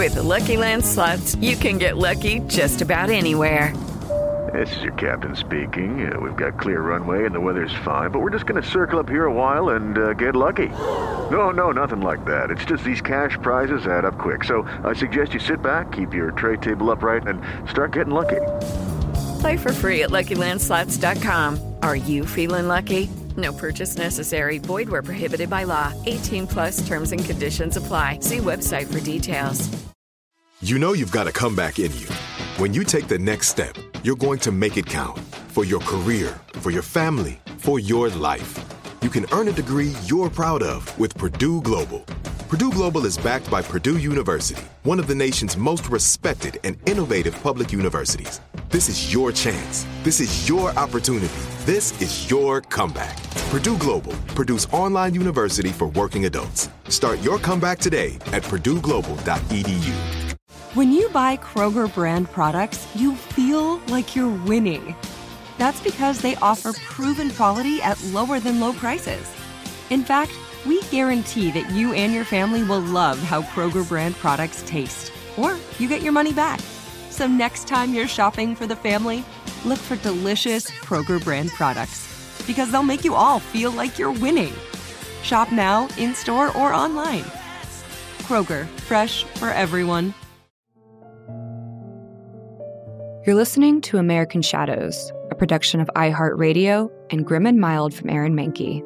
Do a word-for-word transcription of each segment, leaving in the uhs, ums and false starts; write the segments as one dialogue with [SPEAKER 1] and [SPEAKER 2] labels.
[SPEAKER 1] With the Lucky Land Slots, you can get lucky just about anywhere.
[SPEAKER 2] This is your captain speaking. Uh, we've got clear runway and the weather's fine, but we're just going to circle up here a while and uh, get lucky. No, no, nothing like that. It's just these cash prizes add up quick. So I suggest you sit back, keep your tray table upright, and start getting lucky.
[SPEAKER 1] Play for free at Lucky Land Slots dot com. Are you feeling lucky? No purchase necessary. Void where prohibited by law. eighteen plus terms and conditions apply. See website for details.
[SPEAKER 3] You know you've got a comeback in you. When you take the next step, you're going to make it count. For your career, for your family, for your life. You can earn a degree you're proud of with Purdue Global. Purdue Global is backed by Purdue University, one of the nation's most respected and innovative public universities. This is your chance. This is your opportunity. This is your comeback. Purdue Global, Purdue's online university for working adults. Start your comeback today at purdue global dot e d u.
[SPEAKER 4] When you buy Kroger brand products, you feel like you're winning. That's because they offer proven quality at lower than low prices. In fact, we guarantee that you and your family will love how Kroger brand products taste, or you get your money back. So next time you're shopping for the family, look for delicious Kroger brand products, because they'll make you all feel like you're winning. Shop now, in-store, or online. Kroger, fresh for everyone.
[SPEAKER 5] You're listening to American Shadows, a production of iHeartRadio and Grim and Mild from Aaron Mahnke.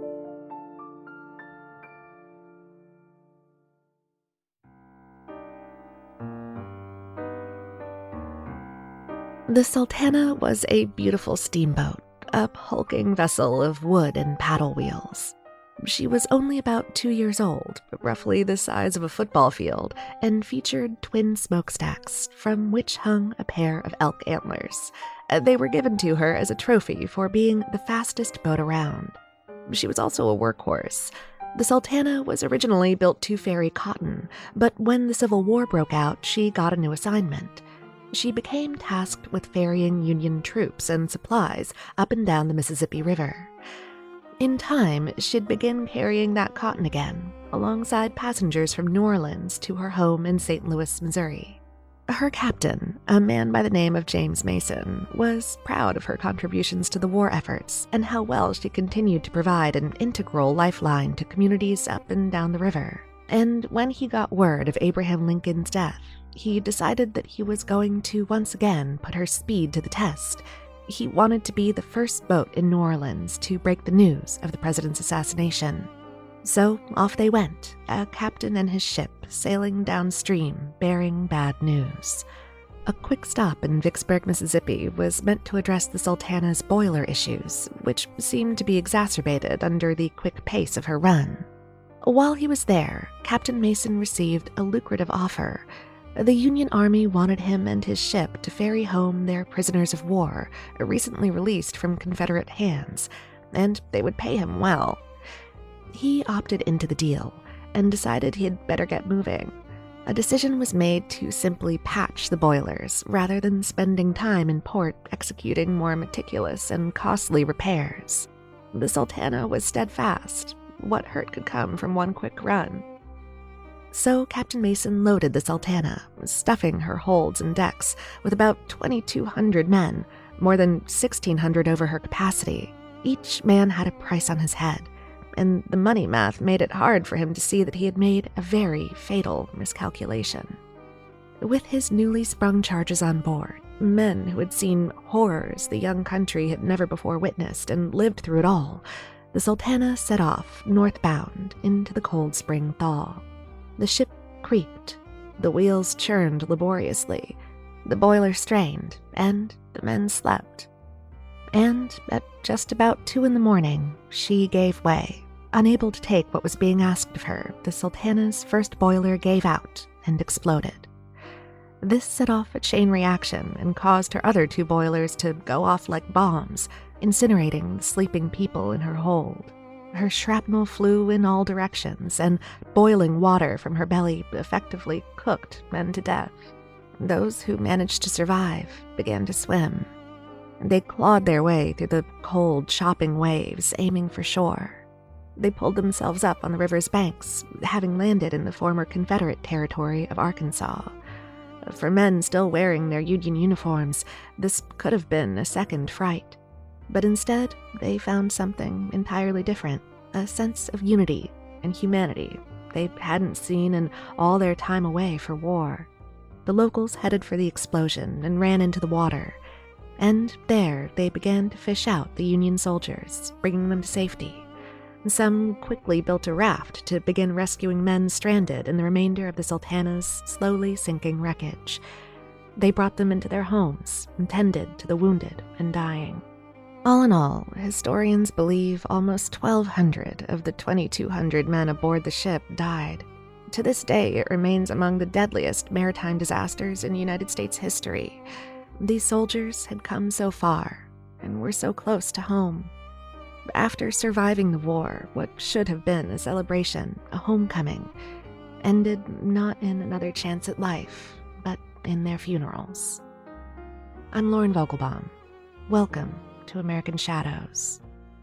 [SPEAKER 6] The Sultana was a beautiful steamboat, a hulking vessel of wood and paddle wheels. She was only about two years old, roughly the size of a football field, and featured twin smokestacks, from which hung a pair of elk antlers. They were given to her as a trophy for being the fastest boat around. She was also a workhorse. The Sultana was originally built to ferry cotton, but when the Civil War broke out, she got a new assignment. She became tasked with ferrying Union troops and supplies up and down the Mississippi River. In time, she'd begin carrying that cotton again, alongside passengers from New Orleans to her home in Saint Louis, Missouri. Her captain, a man by the name of James Mason, was proud of her contributions to the war efforts and how well she continued to provide an integral lifeline to communities up and down the river. And when he got word of Abraham Lincoln's death, he decided that he was going to once again put her speed to the test. He wanted to be the first boat in New Orleans to break the news of the president's assassination. So off they went, a captain and his ship sailing downstream, bearing bad news. A quick stop in Vicksburg, Mississippi was meant to address the Sultana's boiler issues, which seemed to be exacerbated under the quick pace of her run. While he was there, Captain Mason received a lucrative offer. The Union Army wanted him and his ship to ferry home their prisoners of war, recently released from Confederate hands, and they would pay him well. He opted into the deal and decided he'd better get moving. A decision was made to simply patch the boilers rather than spending time in port executing more meticulous and costly repairs. The Sultana was steadfast. What hurt could come from one quick run? So Captain Mason loaded the Sultana, stuffing her holds and decks with about twenty-two hundred men, more than sixteen hundred over her capacity. Each man had a price on his head, and the money math made it hard for him to see that he had made a very fatal miscalculation. With his newly sprung charges on board, men who had seen horrors the young country had never before witnessed and lived through it all, the Sultana set off northbound into the cold spring thaw. The ship creaked, the wheels churned laboriously, the boiler strained, and the men slept. And at just about two in the morning, she gave way. Unable to take what was being asked of her, the Sultana's first boiler gave out and exploded. This set off a chain reaction and caused her other two boilers to go off like bombs, incinerating the sleeping people in her hold. Her shrapnel flew in all directions, and boiling water from her belly effectively cooked men to death. Those who managed to survive began to swim. They clawed their way through the cold, chopping waves, aiming for shore. They pulled themselves up on the river's banks, having landed in the former Confederate territory of Arkansas. For men still wearing their Union uniforms, this could have been a second fright. But instead, they found something entirely different, a sense of unity and humanity they hadn't seen in all their time away for war. The locals headed for the explosion and ran into the water, and there they began to fish out the Union soldiers, bringing them to safety. Some quickly built a raft to begin rescuing men stranded in the remainder of the Sultana's slowly sinking wreckage. They brought them into their homes and tended to the wounded and dying. All in all, historians believe almost twelve hundred of the twenty-two hundred men aboard the ship died. To this day, it remains among the deadliest maritime disasters in United States history. These soldiers had come so far and were so close to home. After surviving the war, what should have been a celebration, a homecoming, ended not in another chance at life, but in their funerals. I'm Lauren Vogelbaum. Welcome to American Shadows.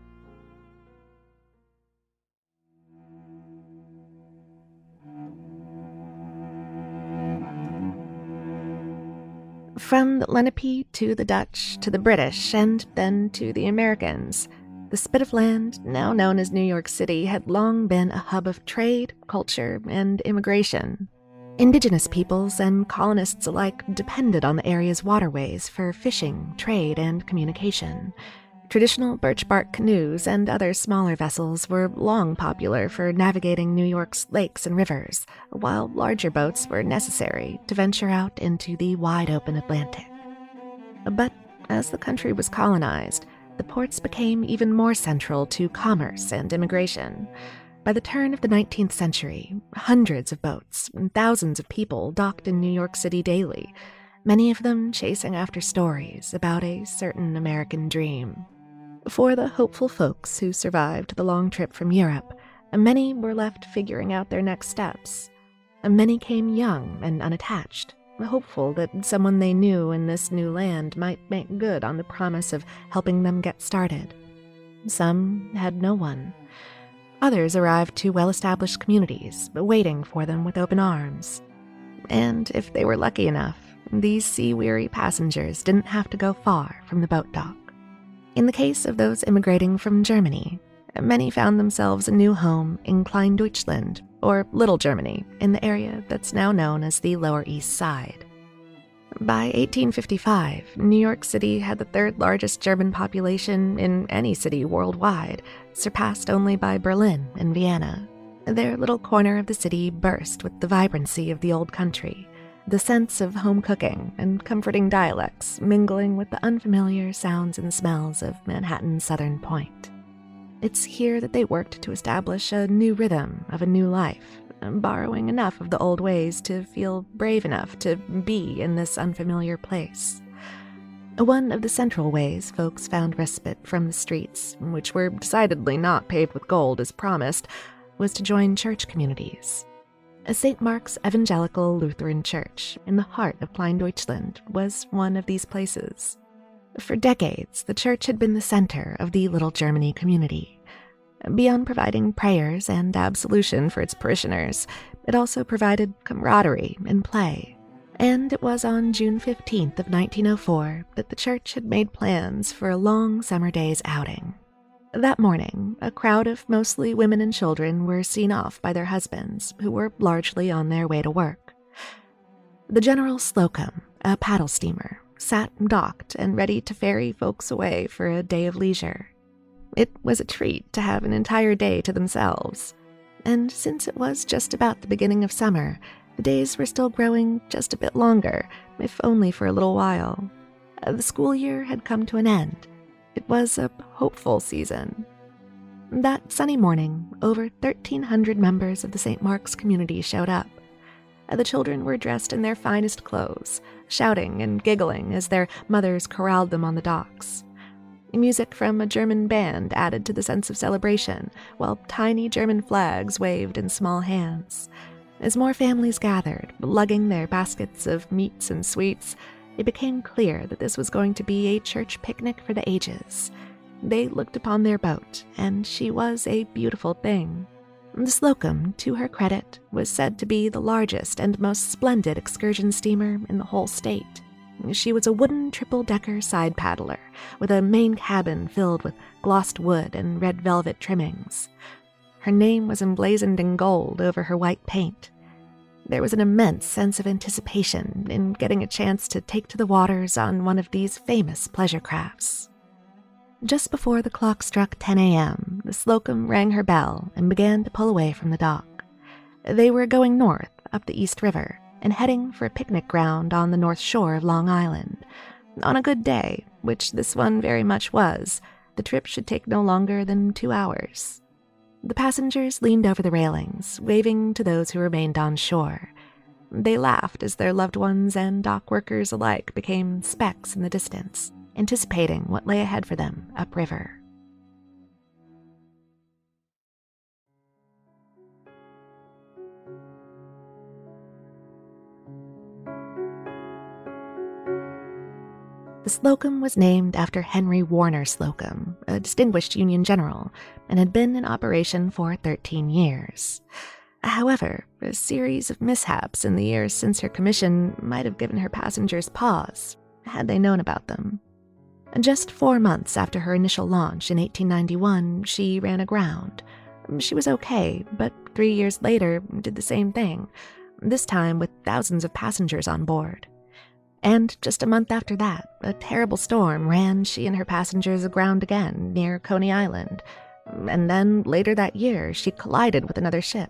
[SPEAKER 6] From the Lenape to the Dutch to the British and then to the Americans, the spit of land, now known as New York City, had long been a hub of trade, culture, and immigration. Indigenous peoples and colonists alike depended on the area's waterways for fishing, trade, and communication. Traditional birch bark canoes and other smaller vessels were long popular for navigating New York's lakes and rivers, while larger boats were necessary to venture out into the wide-open Atlantic. But as the country was colonized, the ports became even more central to commerce and immigration. By the turn of the nineteenth century, hundreds of boats and thousands of people docked in New York City daily, many of them chasing after stories about a certain American dream. For the hopeful folks who survived the long trip from Europe, many were left figuring out their next steps. Many came young and unattached, hopeful that someone they knew in this new land might make good on the promise of helping them get started. Some had no one. Others arrived to well-established communities, waiting for them with open arms. And if they were lucky enough, these sea-weary passengers didn't have to go far from the boat dock. In the case of those immigrating from Germany, many found themselves a new home in Klein-Deutschland, or Little Germany, in the area that's now known as the Lower East Side. By eighteen fifty-five, New York City had the third largest German population in any city worldwide, surpassed only by Berlin and Vienna. Their little corner of the city burst with the vibrancy of the old country, the sense of home cooking and comforting dialects mingling with the unfamiliar sounds and smells of Manhattan's Southern Point. It's here that they worked to establish a new rhythm of a new life, borrowing enough of the old ways to feel brave enough to be in this unfamiliar place. One of the central ways folks found respite from the streets, which were decidedly not paved with gold as promised, was to join church communities. Saint Mark's Evangelical Lutheran Church, in the heart of Klein-Deutschland, was one of these places. For decades, the church had been the center of the Little Germany community. Beyond providing prayers and absolution for its parishioners, it also provided camaraderie and play. And it was on June fifteenth of nineteen oh four that the church had made plans for a long summer day's outing. That morning, a crowd of mostly women and children were seen off by their husbands, who were largely on their way to work. The General Slocum, a paddle steamer, sat docked and ready to ferry folks away for a day of leisure. It was a treat to have an entire day to themselves. And since it was just about the beginning of summer, the days were still growing just a bit longer, if only for a little while. The school year had come to an end. It was a hopeful season. That sunny morning, over thirteen hundred members of the Saint Mark's community showed up. The children were dressed in their finest clothes, shouting and giggling as their mothers corralled them on the docks. Music from a German band added to the sense of celebration, while tiny German flags waved in small hands. As more families gathered, lugging their baskets of meats and sweets, it became clear that this was going to be a church picnic for the ages. They looked upon their boat, and she was a beautiful thing. The Slocum, to her credit, was said to be the largest and most splendid excursion steamer in the whole state. She was a wooden triple-decker side paddler, with a main cabin filled with glossed wood and red velvet trimmings. Her name was emblazoned in gold over her white paint. There was an immense sense of anticipation in getting a chance to take to the waters on one of these famous pleasure crafts. Just before the clock struck ten a.m., the Slocum rang her bell and began to pull away from the dock. They were going north, up the East River, and heading for a picnic ground on the north shore of Long Island. On a good day, which this one very much was, the trip should take no longer than two hours. The passengers leaned over the railings, waving to those who remained on shore. They laughed as their loved ones and dock workers alike became specks in the distance, anticipating what lay ahead for them upriver. The Slocum was named after Henry Warner Slocum, a distinguished Union general, and had been in operation for thirteen years. However, a series of mishaps in the years since her commission might have given her passengers pause, had they known about them. Just four months after her initial launch in eighteen ninety-one, she ran aground. She was okay, but three years later did the same thing, this time with thousands of passengers on board. And just a month after that, a terrible storm ran she and her passengers aground again near Coney Island. And then, later that year, she collided with another ship.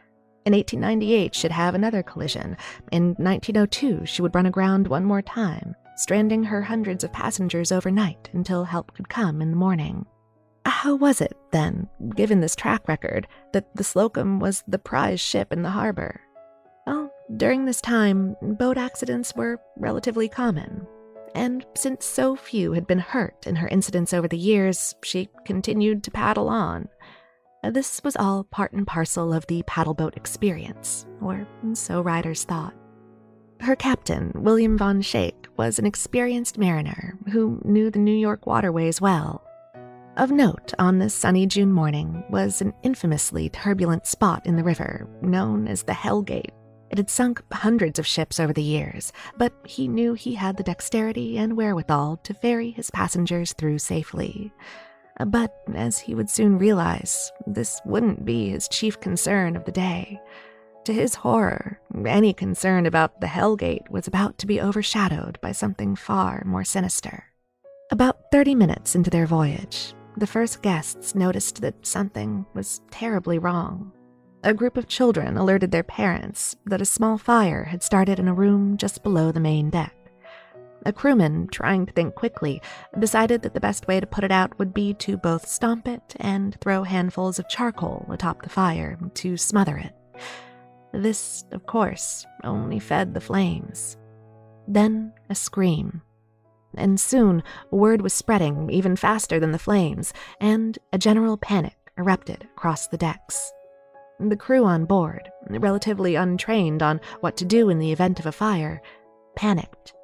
[SPEAKER 6] In eighteen ninety-eight, she'd have another collision. In nineteen oh two, she would run aground one more time, stranding her hundreds of passengers overnight until help could come in the morning. How was it, then, given this track record, that the Slocum was the prize ship in the harbor? Well, during this time, boat accidents were relatively common. And since so few had been hurt in her incidents over the years, she continued to paddle on. This was all part and parcel of the paddleboat experience, or so riders thought. Her captain, William Von Schaik, was an experienced mariner who knew the New York waterways well. Of note on this sunny June morning was an infamously turbulent spot in the river known as the Hell Gate. It had sunk hundreds of ships over the years, but he knew he had the dexterity and wherewithal to ferry his passengers through safely. But, as he would soon realize, this wouldn't be his chief concern of the day. To his horror, any concern about the Hell Gate was about to be overshadowed by something far more sinister. About thirty minutes into their voyage, the first guests noticed that something was terribly wrong. A group of children alerted their parents that a small fire had started in a room just below the main deck. A crewman, trying to think quickly, decided that the best way to put it out would be to both stomp it and throw handfuls of charcoal atop the fire to smother it. This, of course, only fed the flames. Then a scream. And soon, word was spreading even faster than the flames, and a general panic erupted across the decks. The crew on board, relatively untrained on what to do in the event of a fire, panicked.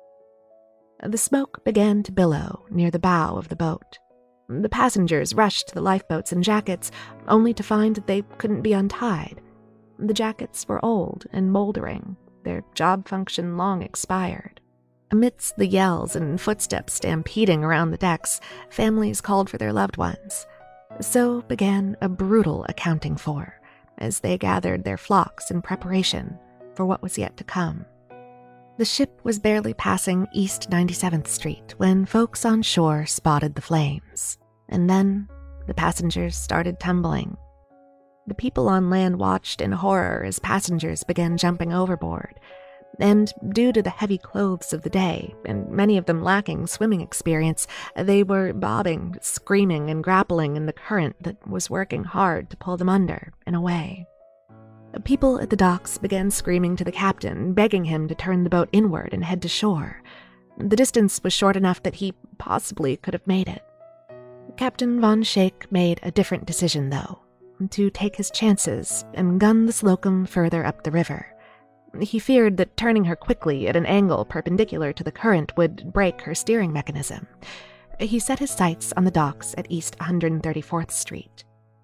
[SPEAKER 6] The smoke began to billow near the bow of the boat. The passengers rushed to the lifeboats and jackets, only to find that they couldn't be untied. The jackets were old and moldering, their job function long expired. Amidst the yells and footsteps stampeding around the decks, families called for their loved ones. So began a brutal accounting for, as they gathered their flocks in preparation for what was yet to come. The ship was barely passing East ninety-seventh Street when folks on shore spotted the flames, and then the passengers started tumbling. The people on land watched in horror as passengers began jumping overboard, and due to the heavy clothes of the day, and many of them lacking swimming experience, they were bobbing, screaming, and grappling in the current that was working hard to pull them under and away. People at the docks began screaming to the captain, begging him to turn the boat inward and head to shore. The distance was short enough that he possibly could have made it. Captain Von Schaik made a different decision, though, to take his chances and gun the Slocum further up the river. He feared that turning her quickly at an angle perpendicular to the current would break her steering mechanism. He set his sights on the docks at East one hundred thirty-fourth Street.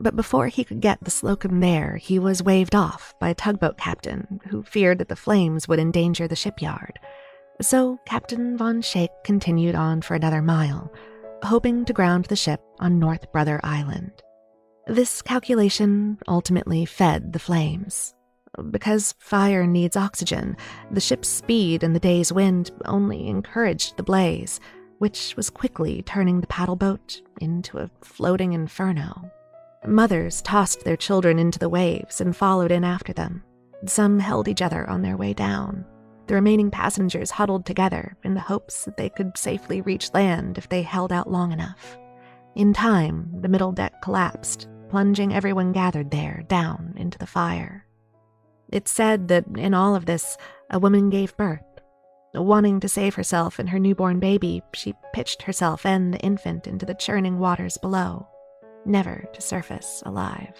[SPEAKER 6] But before he could get the Slocum there, he was waved off by a tugboat captain who feared that the flames would endanger the shipyard. So Captain Von Schaik continued on for another mile, hoping to ground the ship on North Brother Island. This calculation ultimately fed the flames. Because fire needs oxygen, the ship's speed and the day's wind only encouraged the blaze, which was quickly turning the paddle boat into a floating inferno. Mothers tossed their children into the waves and followed in after them. Some held each other on their way down. The remaining passengers huddled together in the hopes that they could safely reach land if they held out long enough. In time, the middle deck collapsed, plunging everyone gathered there down into the fire. It's said that in all of this, a woman gave birth. Wanting to save herself and her newborn baby, she pitched herself and the infant into the churning waters below, never to surface alive.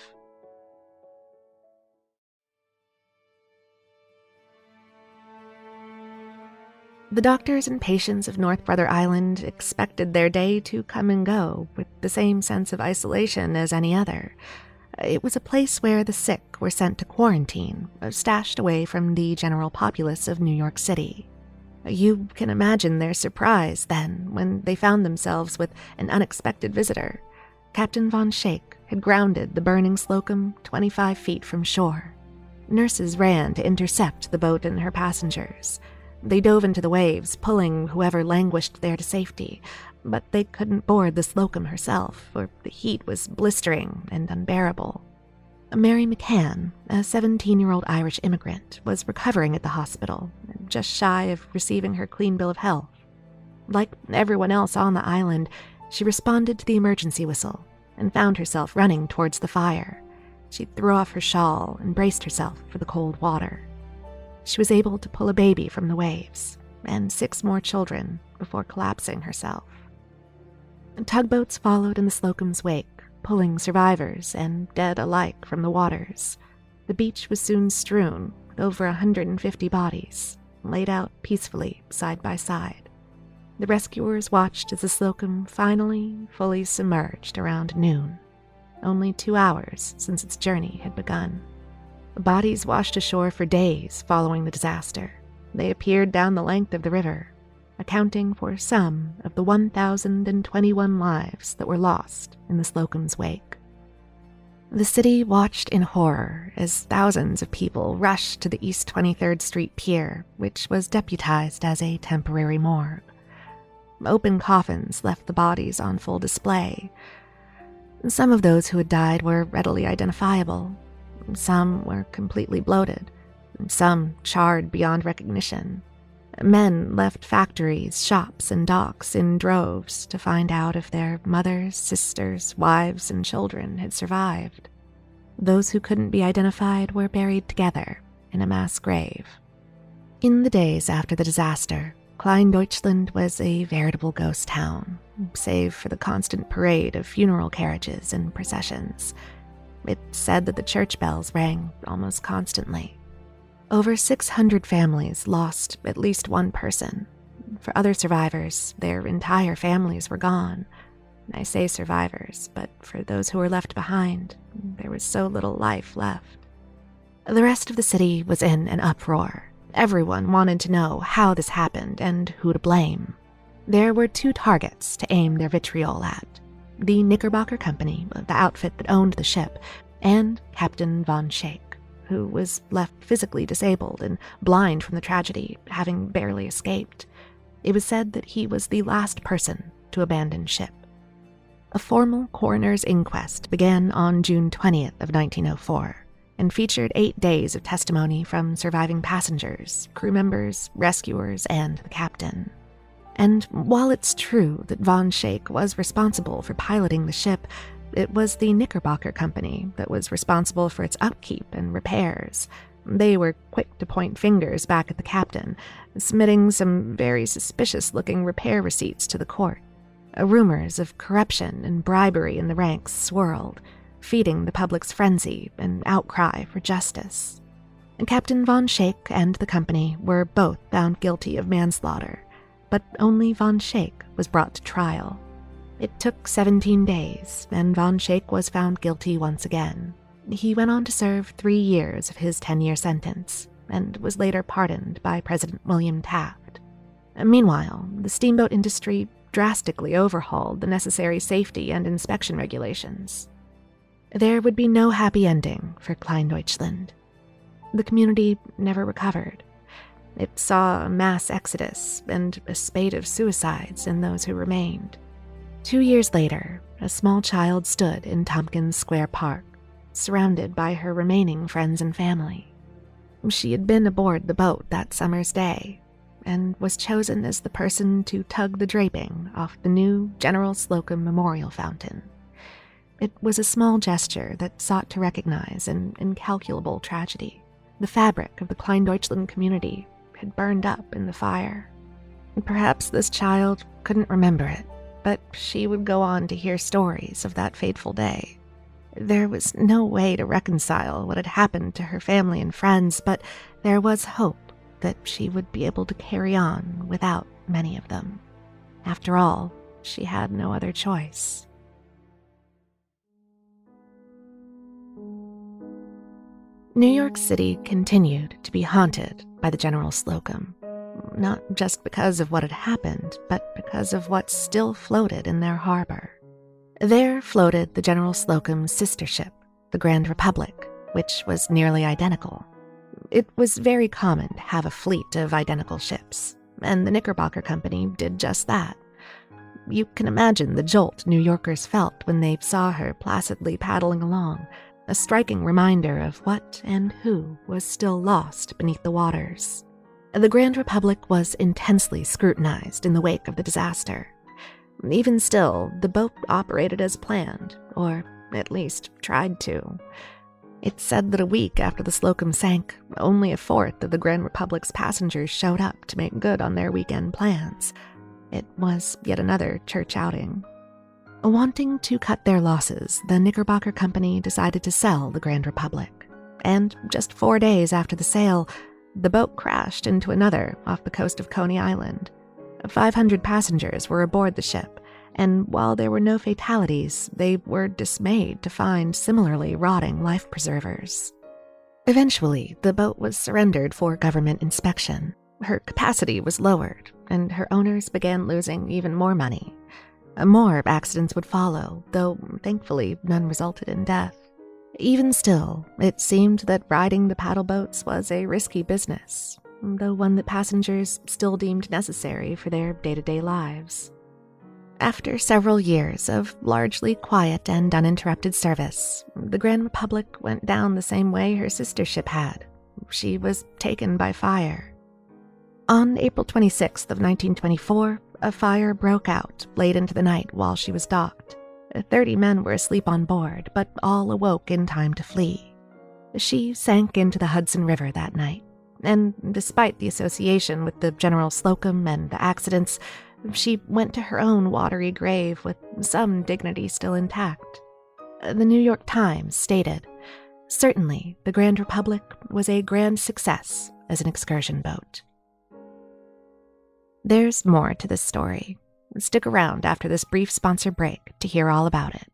[SPEAKER 6] The doctors and patients of North Brother Island expected their day to come and go with the same sense of isolation as any other. It was a place where the sick were sent to quarantine, stashed away from the general populace of New York City. You can imagine their surprise, then, when they found themselves with an unexpected visitor. Captain Von Schaik had grounded the burning Slocum twenty-five feet from shore. Nurses ran to intercept the boat and her passengers. They dove into the waves, pulling whoever languished there to safety, but they couldn't board the Slocum herself, for the heat was blistering and unbearable. Mary McCann, a seventeen-year-old Irish immigrant, was recovering at the hospital, just shy of receiving her clean bill of health. Like everyone else on the island, she responded to the emergency whistle and found herself running towards the fire. She threw off her shawl and braced herself for the cold water. She was able to pull a baby from the waves, and six more children, before collapsing herself. Tugboats followed in the Slocum's wake, pulling survivors and dead alike from the waters. The beach was soon strewn with over one hundred fifty bodies, laid out peacefully side by side. The rescuers watched as the Slocum finally fully submerged around noon, only two hours since its journey had begun. Bodies washed ashore for days following the disaster. They appeared down the length of the river, accounting for some of the one thousand twenty-one lives that were lost in the Slocum's wake. The city watched in horror as thousands of people rushed to the East twenty-third Street Pier, which was deputized as a temporary morgue. Open coffins left the bodies on full display. Some of those who had died were readily identifiable. Some were completely bloated, some charred beyond recognition. Men left factories, shops, and docks in droves to find out if their mothers, sisters, wives, and children had survived. Those who couldn't be identified were buried together in a mass grave. In the days after the disaster, Klein-Deutschland was a veritable ghost town, save for the constant parade of funeral carriages and processions. It said that the church bells rang almost constantly. Over six hundred families lost at least one person. For other survivors, their entire families were gone. I say survivors, but for those who were left behind, there was so little life left. The rest of the city was in an uproar. Everyone wanted to know how this happened and who to blame. There were two targets to aim their vitriol at: the Knickerbocker Company, the outfit that owned the ship, and Captain Von Schaik, who was left physically disabled and blind from the tragedy, having barely escaped. It was said that he was the last person to abandon ship. A formal coroner's inquest began on June twentieth of nineteen oh four and featured eight days of testimony from surviving passengers, crew members, rescuers, and the captain. And while it's true that Von Schaik was responsible for piloting the ship, it was the Knickerbocker Company that was responsible for its upkeep and repairs. They were quick to point fingers back at the captain, submitting some very suspicious-looking repair receipts to the court. Rumors of corruption and bribery in the ranks swirled, feeding the public's frenzy and outcry for justice. Captain Von Schaik and the company were both found guilty of manslaughter, but only Von Schaik was brought to trial. It took seventeen days, and von Schaik was found guilty once again. He went on to serve three years of his ten-year sentence, and was later pardoned by President William Taft. Meanwhile, the steamboat industry drastically overhauled the necessary safety and inspection regulations. There would be no happy ending for Kleindeutschland. The community never recovered. It saw a mass exodus and a spate of suicides in those who remained. Two years later, a small child stood in Tompkins Square Park, surrounded by her remaining friends and family. She had been aboard the boat that summer's day, and was chosen as the person to tug the draping off the new General Slocum Memorial Fountain. It was a small gesture that sought to recognize an incalculable tragedy. The fabric of the Kleindeutschland community had burned up in the fire. Perhaps this child couldn't remember it, but she would go on to hear stories of that fateful day. There was no way to reconcile what had happened to her family and friends, but there was hope that she would be able to carry on without many of them. After all, she had no other choice. New York City continued to be haunted by the General Slocum, not just because of what had happened, but because of what still floated in their harbor. There floated the General Slocum's sister ship, the Grand Republic, which was nearly identical. It was very common to have a fleet of identical ships, and the Knickerbocker Company did just that. You can imagine the jolt New Yorkers felt when they saw her placidly paddling along, a striking reminder of what and who was still lost beneath the waters. The Grand Republic was intensely scrutinized in the wake of the disaster. Even still, the boat operated as planned, or at least tried to. It's said that a week after the Slocum sank, only a fourth of the Grand Republic's passengers showed up to make good on their weekend plans. It was yet another church outing. Wanting to cut their losses, the Knickerbocker Company decided to sell the Grand Republic. And just four days after the sale, the boat crashed into another off the coast of Coney Island. five hundred passengers were aboard the ship, and while there were no fatalities, they were dismayed to find similarly rotting life preservers. Eventually, the boat was surrendered for government inspection. Her capacity was lowered, and her owners began losing even more money. More accidents would follow, though thankfully none resulted in death. Even still, it seemed that riding the paddle boats was a risky business, though one that passengers still deemed necessary for their day-to-day lives. After several years of largely quiet and uninterrupted service, the Grand Republic went down the same way her sister ship had. She was taken by fire. On April twenty-sixth of nineteen twenty-four, a fire broke out late into the night while she was docked. Thirty men were asleep on board, but all awoke in time to flee. She sank into the Hudson River that night, and despite the association with the General Slocum and the accidents, she went to her own watery grave with some dignity still intact. The New York Times stated, "Certainly, the Grand Republic was a grand success as an excursion boat." There's more to this story. Stick around after this brief sponsor break to hear all about it.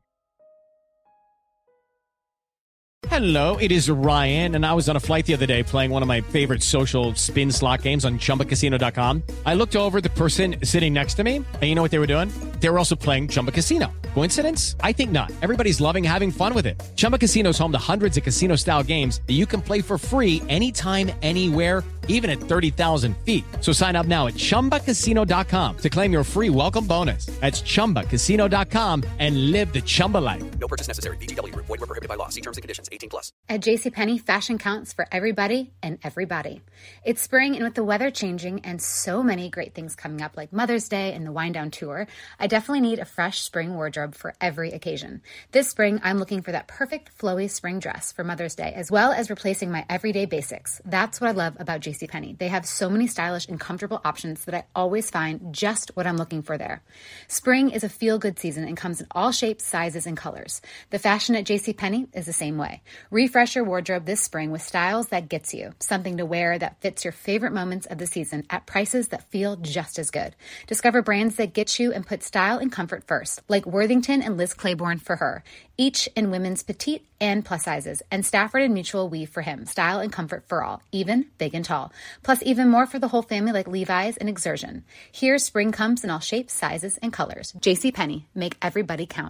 [SPEAKER 7] Hello, it is Ryan, and I was on a flight the other day playing one of my favorite social spin slot games on Chumba Casino dot com. I looked over at the person sitting next to me, and you know what they were doing? They were also playing Chumba Casino. Coincidence? I think not. Everybody's loving having fun with it. Chumba Casino is home to hundreds of casino-style games that you can play for free anytime, anywhere, even at thirty thousand feet. So sign up now at Chumba Casino dot com to claim your free welcome bonus. That's Chumba Casino dot com and live the Chumba life.
[SPEAKER 8] No purchase necessary. V G W. Void where prohibited by law. See terms and conditions. eighteen plus.
[SPEAKER 9] At JCPenney, fashion counts for everybody and everybody. It's spring, and with the weather changing and so many great things coming up like Mother's Day and the Wind Down Tour, I definitely need a fresh spring wardrobe for every occasion. This spring, I'm looking for that perfect flowy spring dress for Mother's Day, as well as replacing my everyday basics. That's what I love about JCPenney. JCPenney. They have so many stylish and comfortable options that I always find just what I'm looking for there. Spring is a feel-good season and comes in all shapes, sizes, and colors. The fashion at JCPenney is the same way. Refresh your wardrobe this spring with styles that gets you, something to wear that fits your favorite moments of the season at prices that feel just as good. Discover brands that get you and put style and comfort first, like Worthington and Liz Claiborne for her, each in women's petite and plus sizes, and Stafford and Mutual weave for him, style and comfort for all, even big and tall. Plus even more for the whole family like Levi's and Exertion. Here, spring comes in all shapes, sizes, and colors. JCPenney, make everybody count.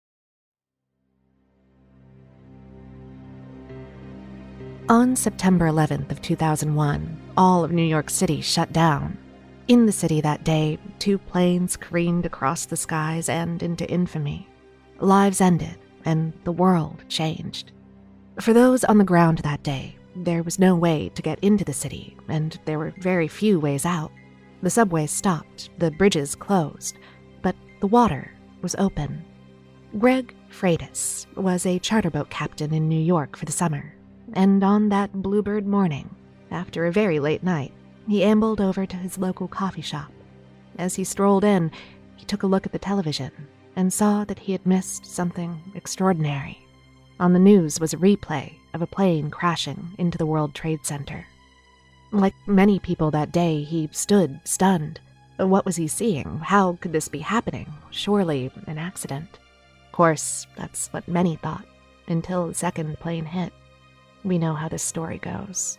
[SPEAKER 6] On September eleventh of two thousand one, all of New York City shut down. In the city that day, two planes careened across the skies and into infamy. Lives ended, and the world changed. For those on the ground that day, there was no way to get into the city, and there were very few ways out. The subways stopped, the bridges closed, but the water was open. Greg Freitas was a charter boat captain in New York for the summer, and on that bluebird morning, after a very late night, he ambled over to his local coffee shop. As he strolled in, he took a look at the television and saw that he had missed something extraordinary. On the news was a replay of a plane crashing into the World Trade Center. Like many people that day, he stood stunned. What was he seeing? How could this be happening? Surely an accident. Of course, that's what many thought, until the second plane hit. We know how this story goes.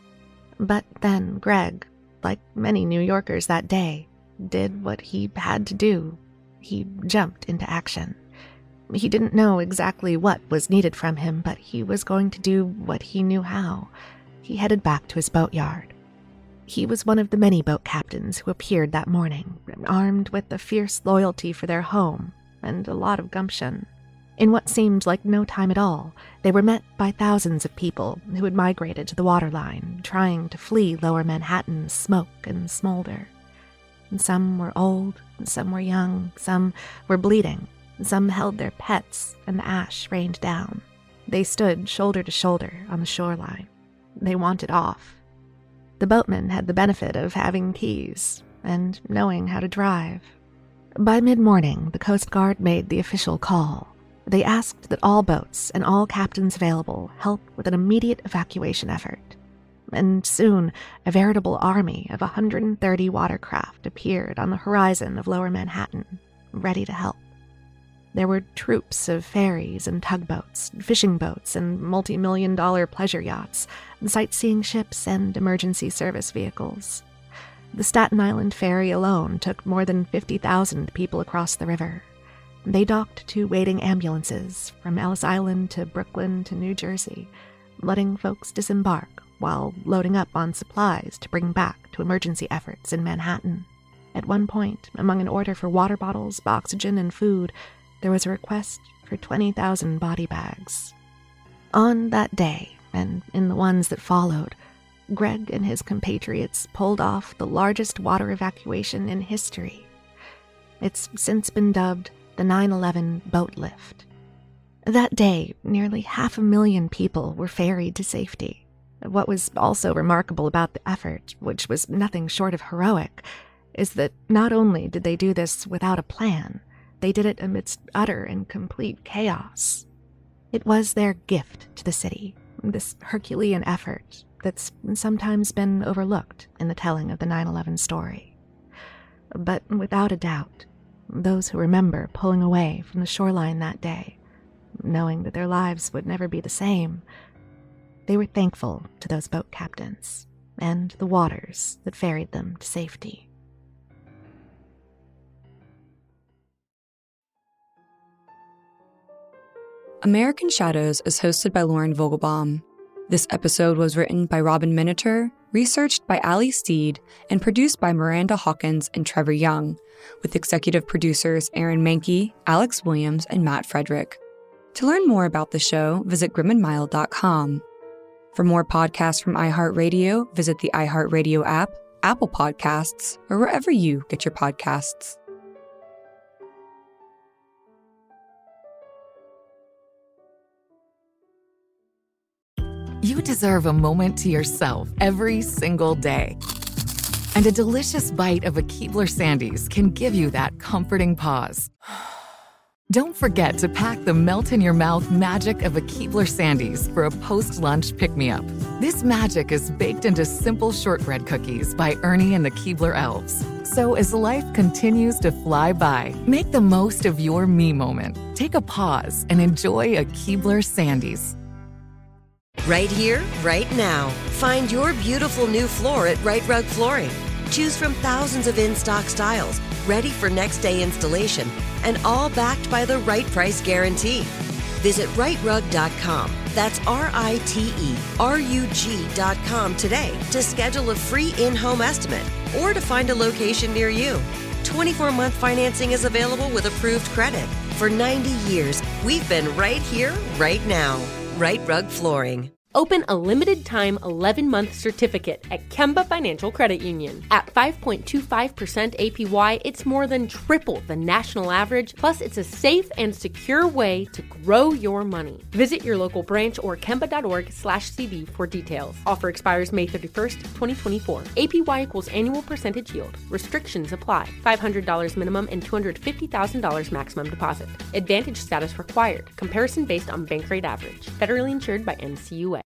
[SPEAKER 6] But then Greg, like many New Yorkers that day, did what he had to do. He jumped into action. He didn't know exactly what was needed from him, but he was going to do what he knew how. He headed back to his boatyard. He was one of the many boat captains who appeared that morning, armed with a fierce loyalty for their home and a lot of gumption. In what seemed like no time at all, they were met by thousands of people who had migrated to the waterline, trying to flee lower Manhattan's smoke and smolder. And some were old, some were young, some were bleeding, some held their pets, and the ash rained down. They stood shoulder to shoulder on the shoreline. They wanted off. The boatmen had the benefit of having keys and knowing how to drive. By mid-morning, the Coast Guard made the official call. They asked that all boats and all captains available help with an immediate evacuation effort. And soon, a veritable army of one hundred thirty watercraft appeared on the horizon of lower Manhattan, ready to help. There were troops of ferries and tugboats, fishing boats and multi-million dollar pleasure yachts, sightseeing ships and emergency service vehicles. The Staten Island ferry alone took more than fifty thousand people across the river. They docked two waiting ambulances from Ellis Island to Brooklyn to New Jersey, letting folks disembark while loading up on supplies to bring back to emergency efforts in Manhattan. At one point, among an order for water bottles, oxygen, and food, there was a request for twenty thousand body bags. On that day, and in the ones that followed, Greg and his compatriots pulled off the largest water evacuation in history. It's since been dubbed the nine eleven boat lift. That day, nearly half a million people were ferried to safety. What was also remarkable about the effort, which was nothing short of heroic, is that not only did they do this without a plan, they did it amidst utter and complete chaos. It was their gift to the city, this Herculean effort that's sometimes been overlooked in the telling of the nine eleven story. But without a doubt, those who remember pulling away from the shoreline that day, knowing that their lives would never be the same, they were thankful to those boat captains and the waters that ferried them to safety.
[SPEAKER 5] American Shadows is hosted by Lauren Vogelbaum. This episode was written by Robin Miniter, researched by Ali Steed, and produced by Miranda Hawkins and Trevor Young, with executive producers Aaron Mankey, Alex Williams, and Matt Frederick. To learn more about the show, visit grim and mild dot com. For more podcasts from iHeartRadio, visit the iHeartRadio app, Apple Podcasts, or wherever you get your podcasts.
[SPEAKER 10] You deserve a moment to yourself every single day. And a delicious bite of a Keebler Sandies can give you that comforting pause. Don't forget to pack the melt-in-your-mouth magic of a Keebler Sandies for a post-lunch pick-me-up. This magic is baked into simple shortbread cookies by Ernie and the Keebler Elves. So as life continues to fly by, make the most of your me moment. Take a pause and enjoy a Keebler Sandies.
[SPEAKER 11] Right here, right now. Find your beautiful new floor at Rite Rug Flooring. Choose from thousands of in-stock styles, ready for next day installation, and all backed by the right price guarantee. Visit rite rug dot com. That's R I T E R U G dot com today to schedule a free in-home estimate or to find a location near you. twenty-four month financing is available with approved credit. For ninety years, we've been right here, right now. Rite Rug Flooring.
[SPEAKER 12] Open a limited-time eleven-month certificate at Kemba Financial Credit Union. At five point two five percent A P Y, it's more than triple the national average, plus it's a safe and secure way to grow your money. Visit your local branch or kemba.org slash CD for details. Offer expires May thirty-first, twenty twenty-four. A P Y equals annual percentage yield. Restrictions apply. five hundred dollars minimum and two hundred fifty thousand dollars maximum deposit. Advantage status required. Comparison based on bank rate average. Federally insured by N C U A.